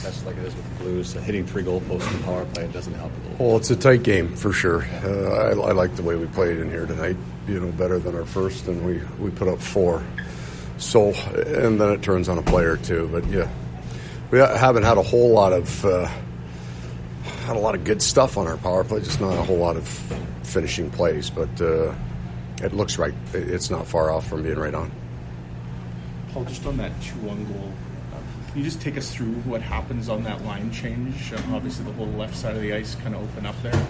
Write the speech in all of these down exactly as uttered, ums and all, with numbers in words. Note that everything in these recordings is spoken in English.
That's like it is with the Blues. Uh, hitting three goalposts in the power play, it doesn't help a little. Well, it's a tight game for sure. Uh, I, I like the way we played in here tonight. You know, better than our first, and we, we put up four. So, and then it turns on a player too. But yeah, we haven't had a whole lot of uh, had a lot of good stuff on our power play. Just not a whole lot of finishing plays. But uh, it looks right. It's not far off from being right on. Paul, just on that two one goal. Can you just take us through what happens on that line change? Um, obviously, the whole left side of the ice kind of open up there.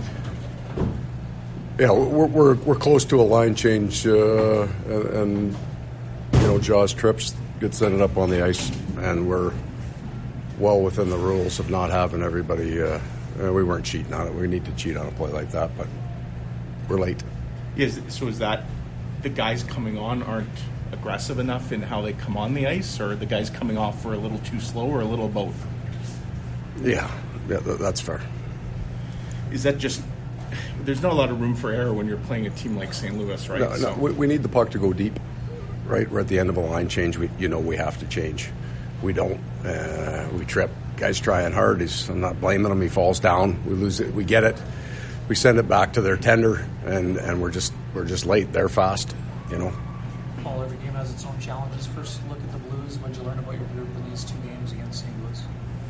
Yeah, we're we're, we're close to a line change, uh, and, and you know, Jaws trips, gets ended up on the ice, and we're well within the rules of not having everybody. Uh, we weren't cheating on it. We need to cheat on a play like that, but we're late. Yes. So is that the guys coming on aren't aggressive enough in how they come on the ice, or the guys coming off were a little too slow, or a little of both? Yeah, yeah, that's fair. Is that just there's not a lot of room for error when you're playing a team like Saint Louis, right? No, so. no we, we need the puck to go deep, right? We're at the end of a line change. We, you know, we have to change. We don't. Uh, we trip. Guy's trying hard. He's, I'm not blaming him. He falls down. We lose it. We get it. We send it back to their tender, and, and we're just we're just late. They're fast, you know. Paul, every game has its own challenges. First, look at the Blues. What did you learn about your group in these two games against Saint Louis?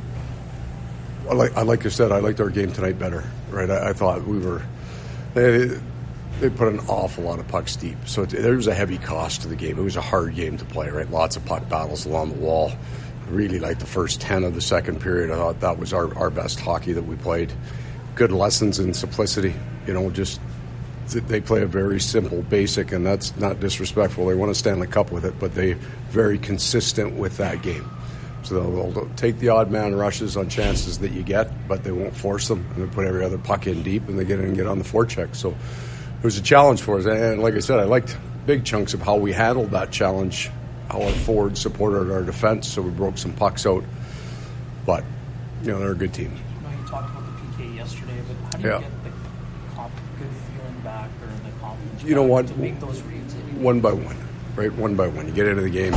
Well, like, like I said, I liked our game tonight better. Right, I, I thought we were. They, they put an awful lot of pucks deep, so it, there was a heavy cost to the game. It was a hard game to play. Right, lots of puck battles along the wall. I really liked the first ten of the second period. I thought that was our, our best hockey that we played. Good lessons in simplicity. You know, just. They play a very simple, basic, and that's not disrespectful. They won a Stanley Cup with it, but they're very consistent with that game. So they'll, they'll take the odd man rushes on chances that you get, but they won't force them, and they put every other puck in deep, and they get in and get on the forecheck. So it was a challenge for us, and like I said, I liked big chunks of how we handled that challenge, how our forwards supported our defense, so we broke some pucks out. But, you know, they're a good team. I know you talked about the P K yesterday, but how do you Yeah. get the comp, good feeling back or the confidence You know back what? to make those reads? One by one, right? One by one. You get into the game,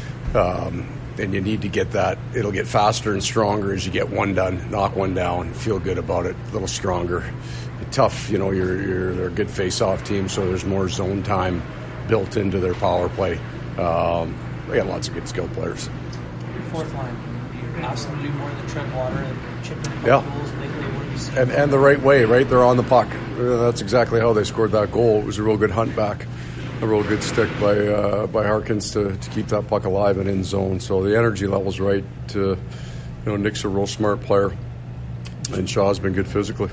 um, and you need to get that. It'll get faster and stronger as you get one done, knock one down, feel good about it, a little stronger. Tough, you know, you're, you're they're a good face-off team, so there's more zone time built into their power play. Um, they got lots of good skill players. Your fourth line, you ask them to do more than tread water and chip in a couple Yeah. goals. They, they wouldn't And, and the right way, right? They're on the puck. That's exactly how they scored that goal. It was a real good hunt back, a real good stick by uh, by Harkins to, to keep that puck alive and in zone. So the energy level's right. To, you know, Nick's a real smart player, and Shaw's been good physically.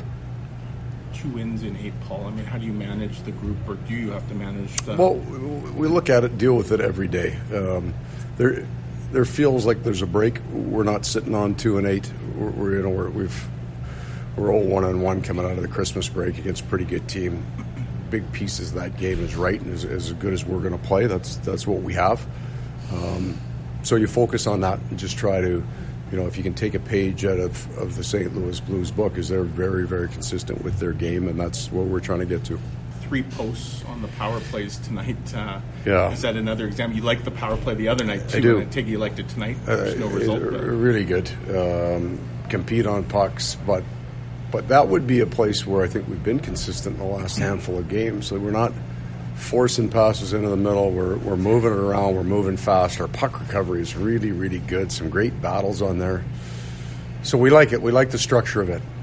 Two wins in eight, Paul. I mean, how do you manage the group, or do you have to manage the... Well, we look at it, deal with it every day. Um, there, there feels like there's a break. We're not sitting on two and eight. We're, we're you know we're, we've we're all one on one coming out of the Christmas break against a pretty good team. Big pieces of that game is right and as, as good as we're going to play. That's that's what we have. Um, so you focus on that and just try to, you know, if you can take a page out of, of the Saint Louis Blues book, is they're very, very consistent with their game, and that's what we're trying to get to. Three posts on the power plays tonight. Uh, Yeah. Is that another example? You liked the power play the other night, too. I do. And I take it you liked it tonight. Uh, There's no result. uh, But really good. Um, compete on pucks, but but that would be a place where I think we've been consistent in the last handful of games. So we're not forcing passes into the middle. We're we're moving it around. We're moving fast. Our puck recovery is really, really good. Some great battles on there. So we like it. We like the structure of it.